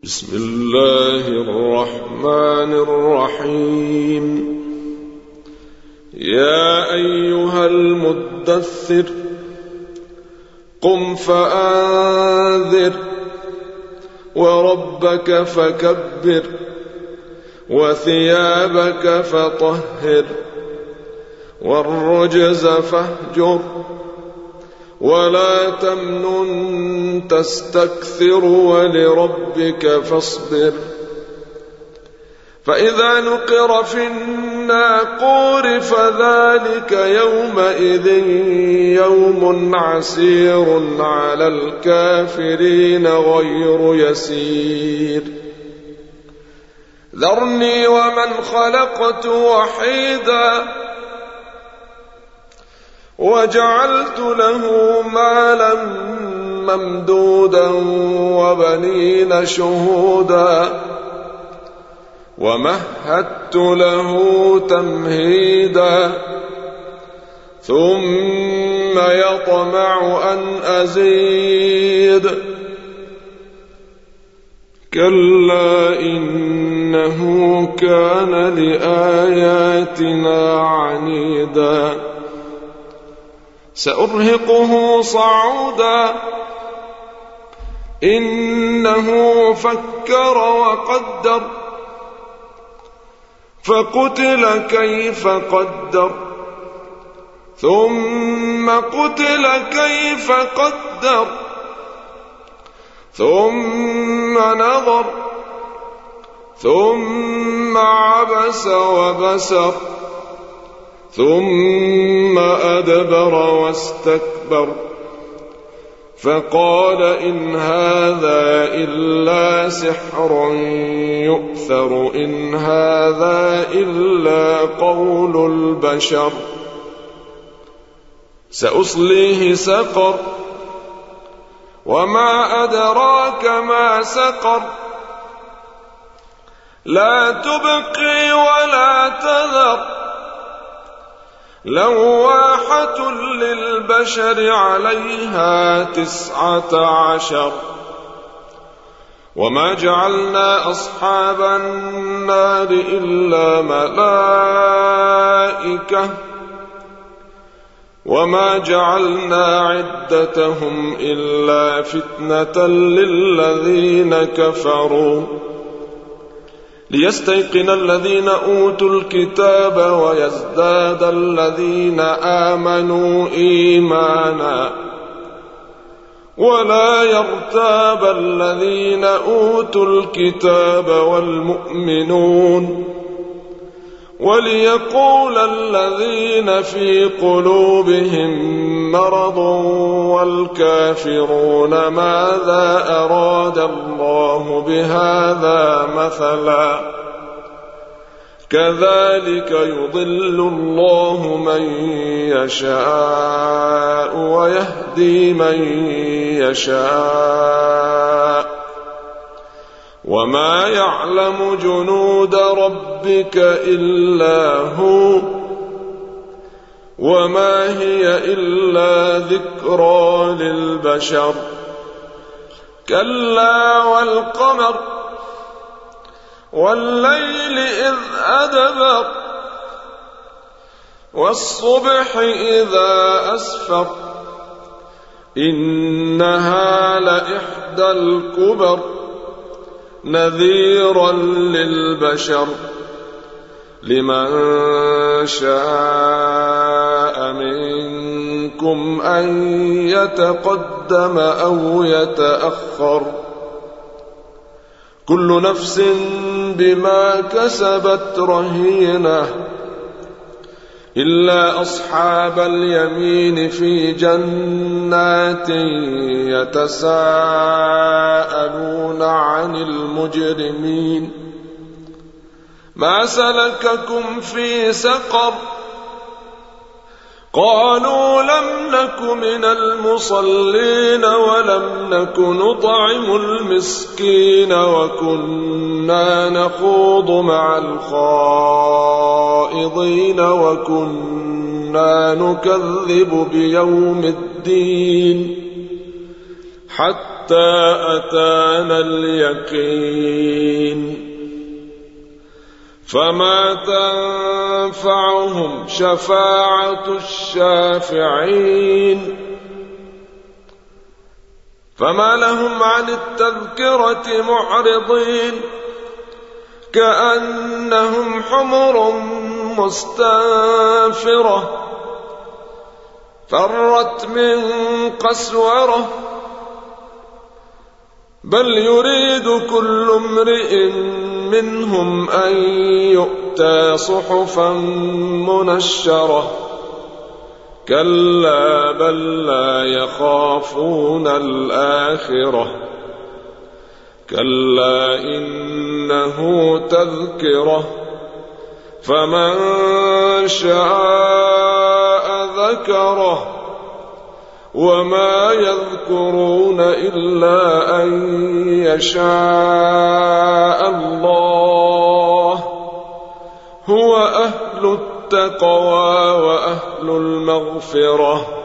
بسم الله الرحمن الرحيم. يا أيها المدثر قم فأنذر وربك فكبر وثيابك فطهر والرجز فاهجر ولا تمنن تستكثر ولربك فاصبر. فإذا نقر في الناقور فذلك يومئذ يوم عسير على الكافرين غير يسير. ذرني ومن خلقت وحيدا وجعلت له مالا ممدودا وبنين شهودا ومهدت له تمهيدا ثم يطمع أن أزيد كلا إنه كان لآياتنا عنيدا سأرهقه صعودا إنه فكر وقدر فقتل كيف قدر ثم قتل كيف قدر ثم نظر ثم عبس وبسر ثم أدبر واستكبر فقال إن هذا إلا سحر يؤثر إن هذا إلا قول البشر سأصليه سقر وما أدراك ما سقر لا تبقي ولا تذر لواحة للبشر عليها 19 وما جعلنا أصحاب النار إلا ملائكة وما جعلنا عدتهم إلا فتنة للذين كفروا ليستيقن الذين أوتوا الكتاب ويزداد الذين آمنوا إيمانا ولا يرتاب الذين أوتوا الكتاب والمؤمنون وليقول الذين في قلوبهم مرض والكافرون ماذا أراد الله بهذا مثلا كذلك يضل الله من يشاء ويهدي من يشاء وما يعلم جنود ربك إلا هو وما هي إلا ذكرى للبشر كلا والقمر والليل إذ أدبر والصبح إذا أسفر إنها لإحدى الكبر نذيرا للبشر لمن شاء منكم أن يتقدم أو يتأخر كل نفس بما كسبت رهينة إلا أصحاب اليمين في جنات يتساءلون عن المجرمين ما سلككم في سقر قالوا لم نك من المصلين ولم نك نطعم المسكين وكنا نخوض مع الخائضين وكنا نكذب بيوم الدين حتى حتى أتانا اليقين فما تنفعهم شفاعة الشافعين فما لهم عن التذكرة معرضين كأنهم حمر مستنفرة فرت من قسورة بل يريد كل امرئ منهم أن يؤتى صحفا منشرة كلا بل لا يخافون الآخرة كلا إنه تذكرة فمن شاء ذكره وما يذكرون إلا أن يشاء الله هو أهل التقوى وأهل المغفرة